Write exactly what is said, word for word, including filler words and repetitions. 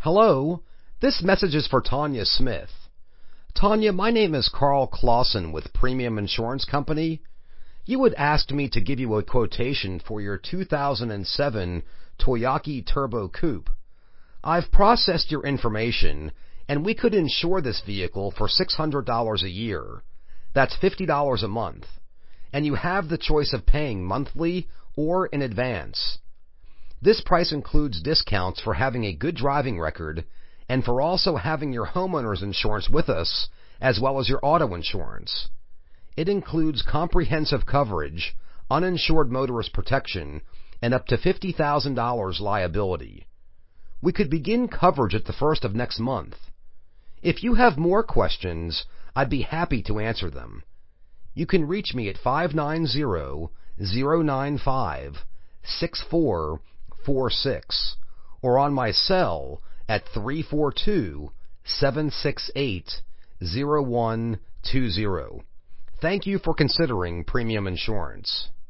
Hello, this message is for Tanya Smith. Tanya, my name is Carl Clausen with Premium Insurance Company. You had asked me to give you a quotation for your two thousand seven Toyota Turbo Coupe. I've processed your information, and we could insure this vehicle for six hundred dollars a year. That's fifty dollars a month. And you have the choice of paying monthly or in advance. This price includes discounts for having a good driving record and for also having your homeowner's insurance with us, as well as your auto insurance. It includes comprehensive coverage, uninsured motorist protection, and up to fifty thousand dollars liability. We could begin coverage at the first of next month. If you have more questions, I'd be happy to answer them. You can reach me at five nine zero, zero nine five, six four four six or on my cell at three four two, seven six eight, zero one two zero. Thank you for considering premium insurance.